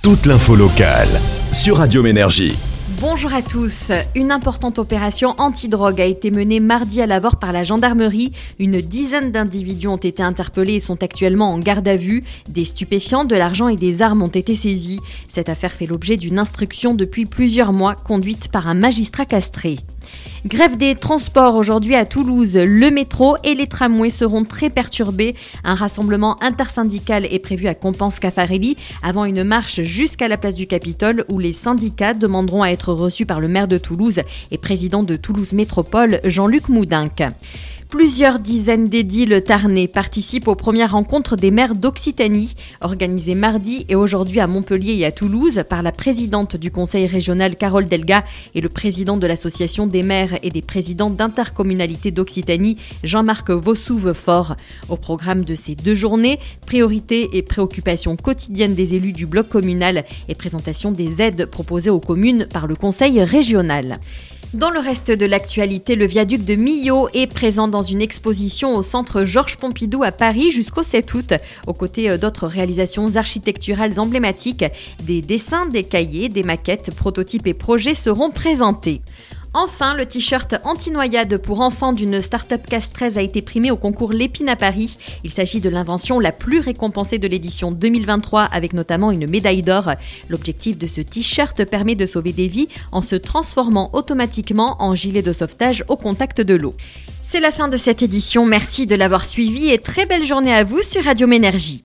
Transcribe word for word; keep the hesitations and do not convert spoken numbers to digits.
toute l'info locale sur Radio Ménergie. Bonjour à tous. Une importante opération antidrogue a été menée mardi à Lavore par la gendarmerie. Une dizaine d'individus ont été interpellés et sont actuellement en garde à vue. Des stupéfiants, de l'argent et des armes ont été saisis. Cette affaire fait l'objet d'une instruction depuis plusieurs mois, conduite par un magistrat castré. Grève des transports aujourd'hui à Toulouse. Le métro et les tramways seront très perturbés. Un rassemblement intersyndical est prévu à Compense-Caffarelli avant une marche jusqu'à la place du Capitole où les syndicats demanderont à être reçus par le maire de Toulouse et président de Toulouse Métropole, Jean-Luc Moudinque. Plusieurs dizaines d'édiles tarnais participent aux premières rencontres des maires d'Occitanie, organisées mardi et aujourd'hui à Montpellier et à Toulouse par la présidente du conseil régional Carole Delga et le président de l'association des maires et des présidents d'intercommunalité d'Occitanie, Jean-Marc Vossouve-Fort. Au programme de ces deux journées, priorités et préoccupations quotidiennes des élus du bloc communal et présentation des aides proposées aux communes par le conseil régional. Dans le reste de l'actualité, le viaduc de Millau est présent dans une exposition au centre Georges Pompidou à Paris jusqu'au sept août. Aux côtés d'autres réalisations architecturales emblématiques, des dessins, des cahiers, des maquettes, prototypes et projets seront présentés. Enfin, le t-shirt anti-noyade pour enfants d'une start-up castraise a été primé au concours Lépine à Paris. Il s'agit de l'invention la plus récompensée de l'édition deux mille vingt-trois avec notamment une médaille d'or. L'objectif de ce t-shirt permet de sauver des vies en se transformant automatiquement en gilet de sauvetage au contact de l'eau. C'est la fin de cette édition, merci de l'avoir suivi et très belle journée à vous sur Radio Ménergie.